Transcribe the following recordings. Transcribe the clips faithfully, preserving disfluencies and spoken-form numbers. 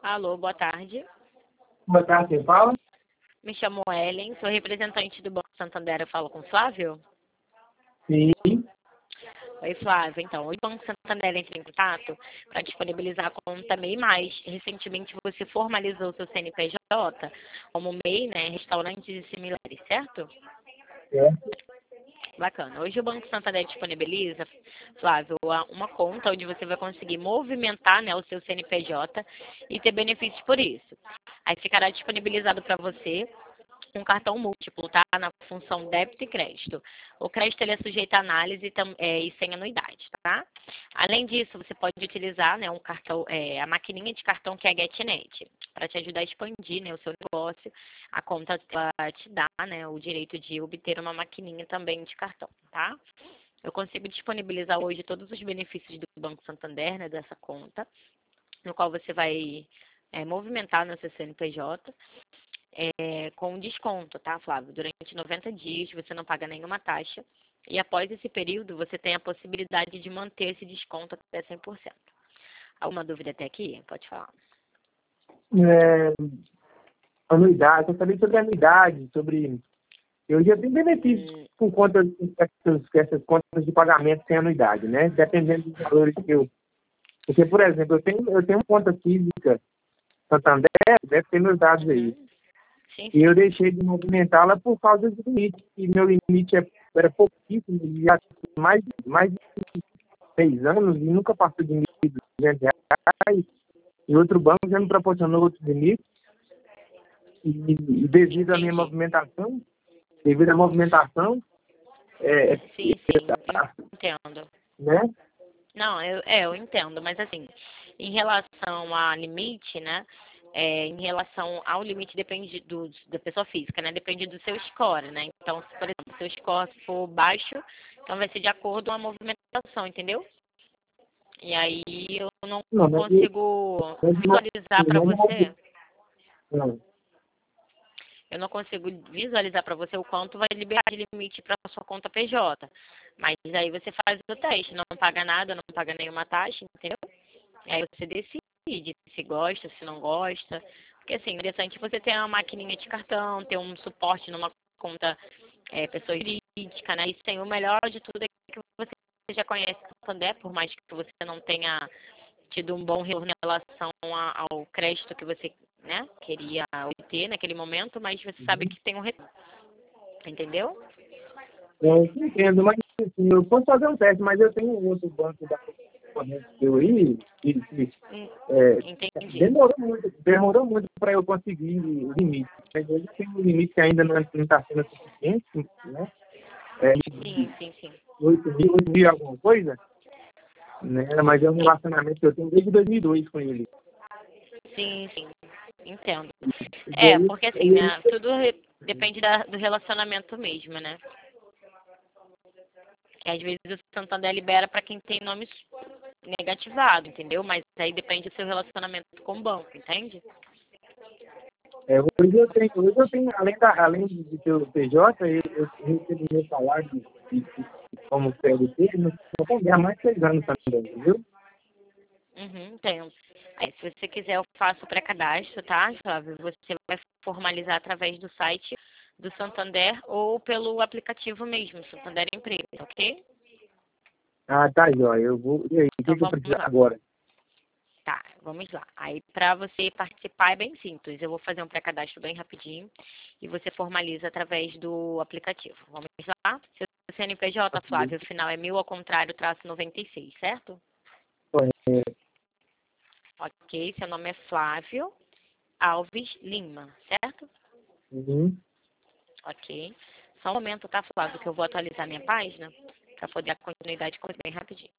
Alô, boa tarde. Boa tarde, quem fala? Me chamo Ellen, sou representante do Banco Santander. Eu falo com o Flávio? Sim. Oi, Flávio. Então, o Banco Santander entra em contato para disponibilizar a conta MEI Mais. Recentemente você formalizou seu C N P J como MEI, né? Restaurantes e similares, certo? Certo. Bacana. Hoje o Banco Santander disponibiliza, Flávio, uma conta onde você vai conseguir movimentar, né, o seu C N P J e ter benefícios por isso. Aí ficará disponibilizado para você um cartão múltiplo, tá? Na função débito e crédito. O crédito ele é sujeito a análise e, tam, é, e sem anuidade, tá? Além disso, você pode utilizar, né, um cartão, é, a maquininha de cartão que é a GetNet, para te ajudar a expandir, né, o seu negócio. A conta ela te dá, né, o direito de obter uma maquininha também de cartão, tá? Eu consigo disponibilizar hoje todos os benefícios do Banco Santander, né, dessa conta, no qual você vai é, movimentar no seu C N P J. É, com desconto, tá, Flávio? Durante noventa dias você não paga nenhuma taxa e após esse período você tem a possibilidade de manter esse desconto até cem por cento. Alguma dúvida até aqui? Pode falar. É, anuidade, eu falei sobre anuidade, sobre... Eu já tenho benefícios Hum, com contas, com essas, com essas contas de pagamento sem anuidade, né? Dependendo dos valores que eu... Porque, por exemplo, eu tenho, eu tenho uma conta física Santander, deve ter meus dados aí. uhum. Sim, E eu sim. deixei de movimentá-la por causa do limite. E meu limite é- era pouquíssimo, já tinha mais, mais de seis anos e nunca passou de mil e duzentos reais. E outro banco já me proporcionou outros limites. E, e devido à minha Entendi. movimentação, devido à movimentação, é, Sim, sim. Entendo. né? Não, eu, é, eu entendo, mas assim, em relação a limite, né? É, em relação ao limite depende do, da pessoa física, né? Depende do seu score, né? Então, se, por exemplo, seu score for baixo, então vai ser de acordo com a movimentação, entendeu? E aí eu não Não, mas, eu- consigo mas não, visualizar para não, você, não. eu não consigo visualizar para você o quanto vai liberar de limite para sua conta P J. Mas aí você faz o teste, não paga nada, não paga nenhuma taxa, entendeu? Aí você decide se gosta, se não gosta. Porque assim, é interessante você ter uma maquininha de cartão, ter um suporte numa conta é, pessoa jurídica, né? Isso tem o melhor de tudo é que você já conhece o Santander, por mais que você não tenha tido um bom retorno em relação a- ao crédito que você, né, queria obter naquele momento, mas você sabe que tem um retorno. Entendeu? Eu entendo, mas assim, eu posso fazer um teste, mas eu tenho um outro banco da concorrência seu aí, que, que Hum, é, Entendi. demorou muito, demorou muito para eu conseguir o limite. Mas hoje tem um limite que ainda não está sendo suficiente, né? É, Sim, sim, sim. oito mil, oito mil alguma coisa, né? Mas é um relacionamento que eu tenho desde dois mil e dois com ele. Sim, sim. Entendo. E É, aí, porque assim, ele, né, tudo re- depende da- do relacionamento mesmo, né? Que às vezes o Santander libera para quem tem nomes negativado, entendeu? Mas aí depende do seu relacionamento com o banco, entende? é, hoje eu tenho, hoje eu tenho, além, da, além de ter o P J, eu, eu recebo meu salário de, de, de, como C L T, não vou ganhar mais de seis anos também, entendeu? Uhum, entendo. Aí, se você quiser, eu faço o pré-cadastro, tá, Flávio? Você vai formalizar através do site do Santander ou pelo aplicativo mesmo, Santander Empresa, ok? Ah, tá, jóia. Eu vou. E aí, o Então que, que eu vamos preciso lá. agora? Tá, vamos lá. Aí, para você participar é bem simples. Eu vou fazer um pré-cadastro bem rapidinho e você formaliza através do aplicativo. Vamos lá? Seu C N P J, Flávio, o final é mil ao contrário, traço noventa e seis, certo? É, Ok, seu nome é Flávio Alves Lima, certo? uhum. Ok. Só um momento, tá, Flávio, que eu vou atualizar minha página para poder dar continuidade com você bem rapidinho.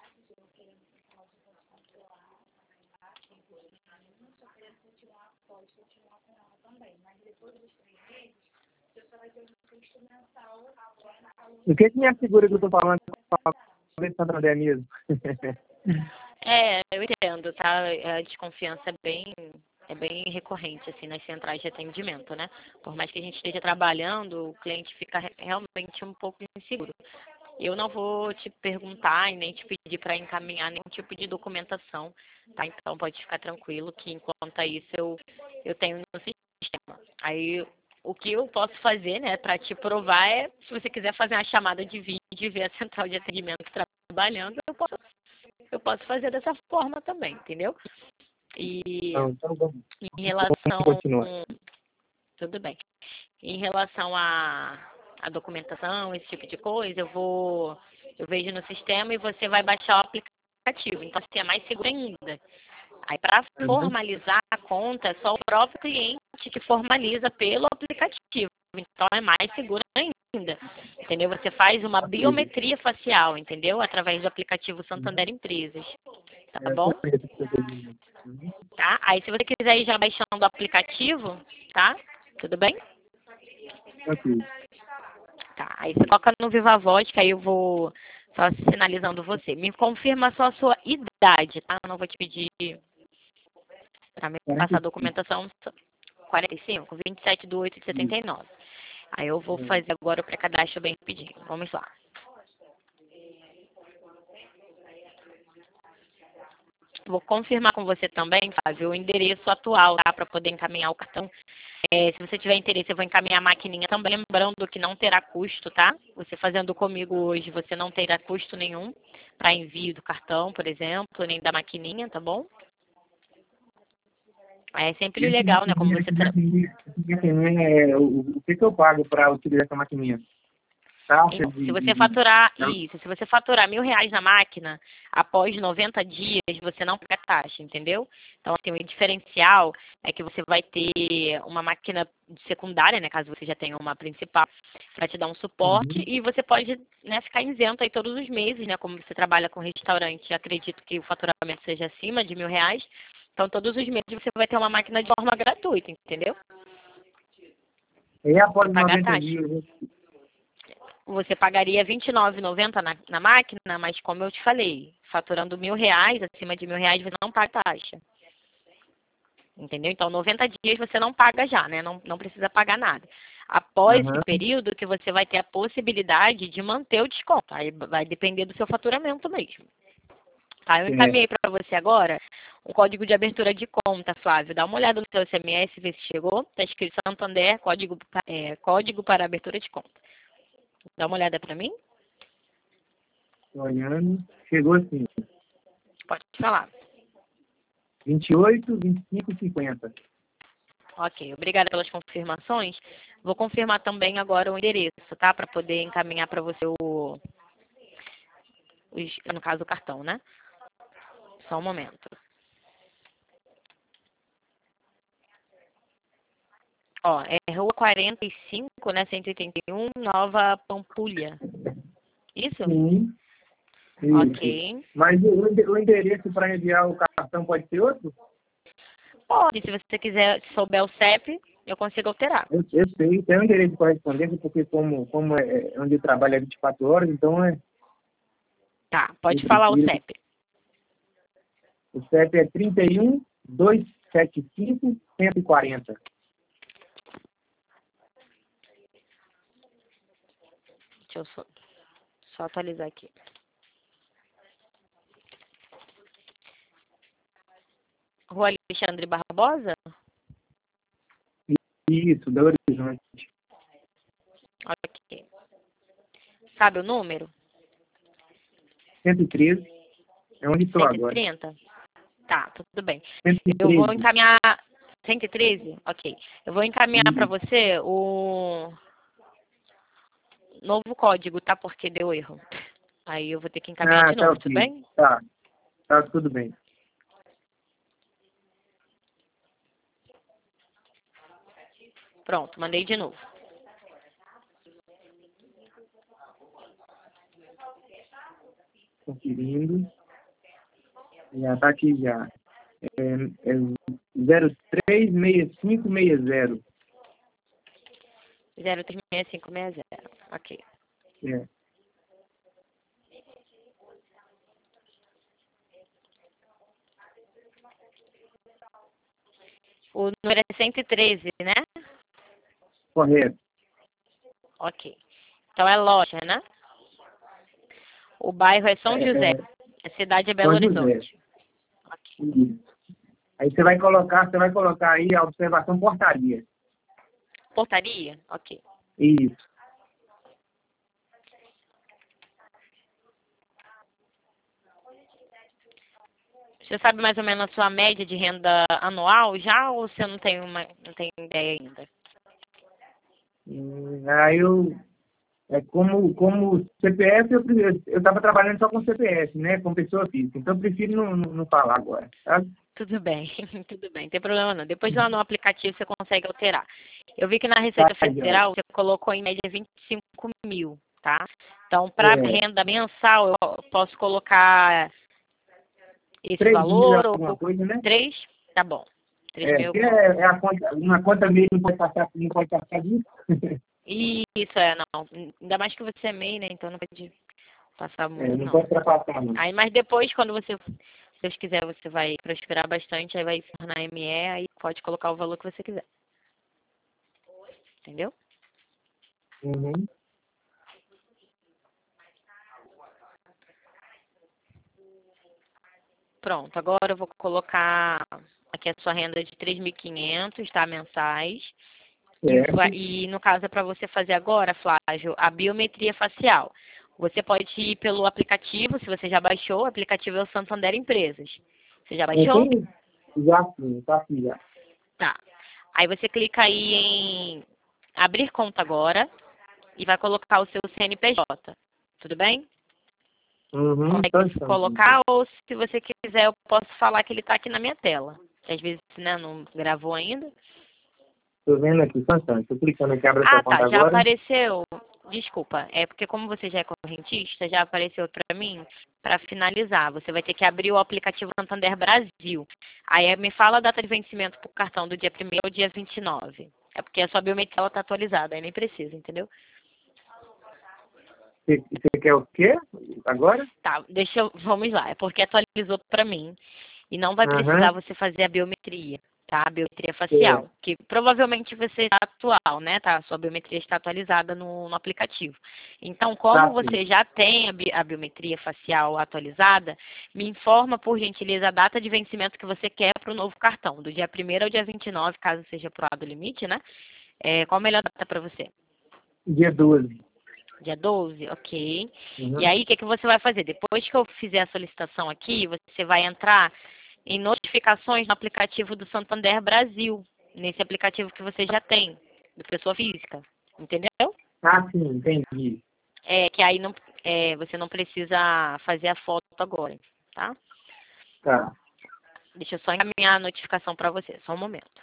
O que, que me assegura que eu tô falando com a Santander mesmo? É, eu entendo, tá? A desconfiança é bem, é bem recorrente, assim, nas centrais de atendimento, né? Por mais que a gente esteja trabalhando, o cliente fica re- realmente um pouco inseguro. eu não vou te perguntar e nem te pedir para encaminhar nenhum tipo de documentação, tá? Então pode ficar tranquilo que enquanto isso eu, eu tenho no sistema. Aí o que eu posso fazer, né, para te provar é, se você quiser fazer uma chamada de vídeo e ver a central de atendimento trabalhando, eu posso, eu posso fazer dessa forma também, entendeu? E Então, então vamos, em vamos relação... continuar. Tudo bem. Em relação à, à documentação, esse tipo de coisa, eu vou, eu vejo no sistema e você vai baixar o aplicativo. Então, assim, é mais seguro ainda. Aí, para Uhum. formalizar a conta, é só o próprio cliente que formaliza pelo aplicativo. Então, é mais seguro ainda. Entendeu? Você faz uma Ok. biometria facial, entendeu? Através do aplicativo Uhum. Santander Empresas. Tá É, eu bom? conheço esse atendimento. Uhum. Tá? Aí, se você quiser ir já baixando o aplicativo, tá? Tudo bem? Ok. Tá, aí você coloca no Viva Voz, que aí eu vou só sinalizando você. Me confirma só a sua idade, tá? Eu não vou te pedir para me passar a quarenta e cinco. documentação. quarenta e cinco, vinte e sete de oito de setenta Isso. e nove. Aí eu vou É. fazer agora o pré-cadastro bem rapidinho. Vamos lá. Vou confirmar com você também, Fábio, o endereço atual, tá? Para poder encaminhar o cartão. É, se você tiver interesse, eu vou encaminhar a maquininha também, lembrando que não terá custo, tá? Você fazendo comigo hoje, você não terá custo nenhum para envio do cartão, por exemplo, nem da maquininha, tá bom? É E sempre essa legal, né? Como maquininha, você... essa Tra... maquininha, essa maquininha é, o, o que, que eu pago para utilizar essa maquininha? Taxa Então, se de, de, você de- faturar não? isso, se você faturar mil reais na máquina, após noventa dias, você não paga taxa, entendeu? Então, assim, o diferencial é que você vai ter uma máquina secundária, né, caso você já tenha uma principal, para te dar um suporte, Uhum. e você pode, né, ficar isento aí todos os meses, né, como você trabalha com restaurante, acredito que o faturamento seja acima de mil reais, então todos os meses você vai ter uma máquina de forma gratuita, entendeu? E Sem após pagar noventa taxa. dias, né? Você pagaria vinte e nove reais e noventa centavos na, na máquina, mas como eu te falei, faturando mil reais, acima de mil reais, você não paga taxa. Entendeu? Então, noventa dias você não paga já, né? Não, não precisa pagar nada. Após esse Aham. período que você vai ter a possibilidade de manter o desconto. Aí vai depender do seu faturamento mesmo. Tá? Eu É. encaminhei para você agora um código de abertura de conta, Flávio. Dá uma olhada no seu S M S, vê se chegou. Está escrito Santander, código, é, código para abertura de conta. Dá uma olhada para mim? Tô olhando. Chegou assim. Pode falar. vinte e oito, vinte e cinco, cinquenta. Ok, obrigada pelas confirmações. Vou confirmar também agora o endereço, tá? Para poder encaminhar para você o, os, no caso, o cartão, né? Só um momento. Ó, é Rua quarenta e cinco, né? cento e oitenta e um, Nova Pampulha. Isso? Sim. Isso. Ok. Mas o, o endereço para enviar o cartão pode ser outro? Pode, se você quiser, se souber o C E P, eu consigo alterar. Eu, eu sei, tem um endereço de correspondência, porque como, como é, é onde eu trabalho é vinte e quatro horas, então é, Tá, eu pode falar o prefiro. C E P. O C E P é trinta e um, duzentos e setenta e cinco, cento e quarenta. Deixa eu só, só atualizar aqui. Rua Alexandre Barbosa? Isso, Belo Horizonte. Ok. Sabe o número? cento e treze, é onde estou cento e agora. trinta? Tá, tudo bem. Eu vou cento e treze. encaminhar. cento e treze? Ok. Eu vou encaminhar para Isso. você o novo código, tá? Porque deu erro. Aí eu vou ter que encaminhar Ah, de tá novo, tudo ok. bem? Tá, tá tudo bem. Pronto, mandei de novo. Conferindo. Já tá aqui já. É, é zero três seis cinco seis zero. zero três seis cinco seis zero. Ok. É. O número é cento e treze, né? Correto. Ok. Então é loja, né? O bairro é São É, José. é, A cidade é Belo São José. Horizonte. Isso. Aí você vai colocar, você vai colocar aí a observação portaria. Portaria? Ok. Isso. Você sabe mais ou menos a sua média de renda anual já ou você não tem uma não tem ideia ainda? Hum, Aí eu, é como, como C P F, eu eu estava trabalhando só com C P F, né? Com pessoa física. Então eu prefiro não, não, não falar agora, sabe? Tudo bem, tudo bem, não tem problema não. Depois lá no aplicativo você consegue alterar. Eu vi que na Tá, Receita João. Federal você colocou em média vinte e cinco mil, tá? Então, para É, renda mensal, eu posso colocar esse três mil é valor ou alguma coisa, né? três? Tá bom. Três É, mil. porque é, é a conta, uma conta meio não pode passar, não pode passar disso. Isso é, não. Ainda mais que você é M E I, né? Então não pode passar É, muito, não não. pode ultrapassar, não. Aí, mas depois, quando você, se Deus quiser, você vai prosperar bastante, aí vai se tornar M E, aí pode colocar o valor que você quiser. Entendeu? Uhum. Pronto, agora eu vou colocar aqui a sua renda de três mil e quinhentos, tá? Mensais. E, vai- Certo. e no caso é para você fazer agora, Flávio, a biometria facial. Você pode ir pelo aplicativo, se você já baixou, o aplicativo é o Santander Empresas. Você já Eu baixou? tenho, já sim, tá aqui já. Tá. Aí você clica aí em abrir conta agora e vai colocar o seu C N P J. Tudo bem? Uhum, tô Consegue achando. colocar ou se você quiser eu posso falar que ele está aqui na minha tela. Que às vezes, né, não gravou ainda. Tô vendo aqui, só um instante. Tô clicando aqui, abre a sua Ah, conta tá, já agora. apareceu. Desculpa, é porque como você já é correntista, já apareceu para mim para finalizar. Você vai ter que abrir o aplicativo Santander Brasil. Aí me fala a data de vencimento pro cartão do dia primeiro ao dia vinte e nove. É porque a sua biometria está atualizada, aí nem precisa, entendeu? Você, você quer o quê? Agora? Tá, deixa eu, vamos lá. É porque atualizou para mim e não vai precisar Aham. você fazer a biometria, tá? A biometria É, facial, que provavelmente você está atual, né? Tá? A sua biometria está atualizada no, no aplicativo. Então, como tá sim. você já tem a, bi- a biometria facial atualizada, me informa, por gentileza, a data de vencimento que você quer para o novo cartão, do dia primeiro ao dia vinte e nove, caso seja pro lado do limite, né? É, qual a melhor data para você? Dia doze. Dia doze, ok. E Uhum. aí, o que, que você vai fazer? Depois que eu fizer a solicitação aqui, você vai entrar em notificações no aplicativo do Santander Brasil, nesse aplicativo que você já tem, do pessoa física, entendeu? Ah, sim, entendi. É que aí não, é, você não precisa fazer a foto agora, tá? Tá. Deixa eu só encaminhar a notificação para você, só um momento.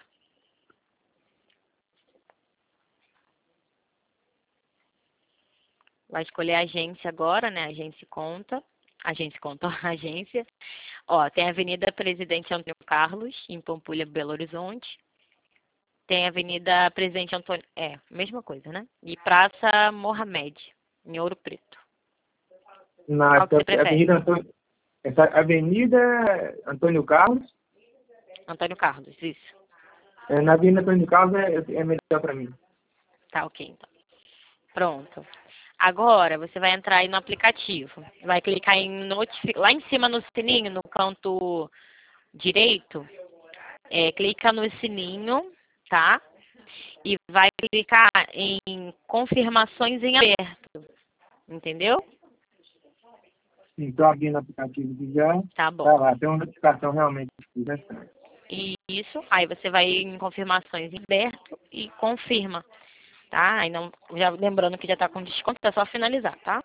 Vai escolher a agência agora, né? Agência e conta. Agência e conta, agência. Ó, tem a Avenida Presidente Antônio Carlos, em Pampulha, Belo Horizonte. Tem a Avenida Presidente Antônio... É, mesma coisa, né? E Praça Mohamed, em Ouro Preto. Na Qual que você essa prefere? Avenida Antônio, essa Avenida Antônio Carlos. Antônio Carlos, isso. É, na Avenida Antônio Carlos é, é melhor para mim. Tá, ok, então. Pronto. Agora, você vai entrar aí no aplicativo. Vai clicar em notificar... Lá em cima no sininho, no canto direito, é, clica no sininho, tá? E vai clicar em confirmações em aberto, entendeu? Estou abrindo o aplicativo aqui já. Tá Tá bom. lá, tem uma notificação realmente aqui, né? Isso, aí você vai em confirmações em aberto e confirma, tá? Aí não, já lembrando que já tá com desconto, é só finalizar, tá?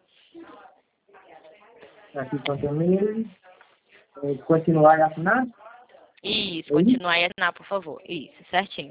Aqui conta e-mail. É, continuar e assinar. Isso, É isso? continuar e assinar, por favor. Isso, certinho.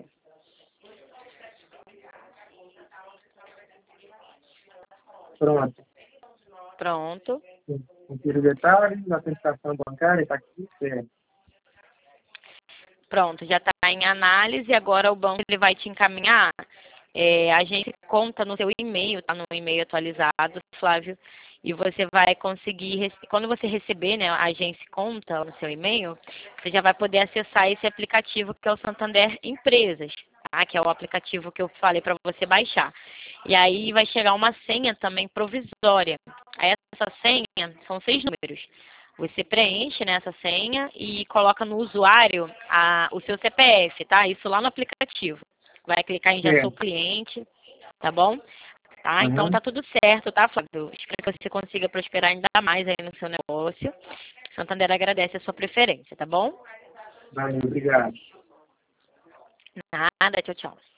Pronto. Pronto. Confira os detalhes, autenticação bancária, está aqui, certo. Pronto, já está em análise, agora o banco ele vai te encaminhar. É, a gente conta no seu e-mail, tá no e-mail atualizado, Flávio, e você vai conseguir, rece- quando você receber, né, a agência conta no seu e-mail, você já vai poder acessar esse aplicativo que é o Santander Empresas, tá? Que é o aplicativo que eu falei para você baixar. E aí vai chegar uma senha também provisória. Aí essa senha são seis números. Você preenche, né, essa senha e coloca no usuário a, o seu C P F, tá? Isso lá no aplicativo. Vai clicar em Já É. Sou Cliente, tá bom? Tá? Então Uhum. tá tudo certo, tá, Flávio? Espero que você consiga prosperar ainda mais aí no seu negócio. Santander agradece a sua preferência, tá bom? Valeu, obrigado. Nada, tchau, tchau.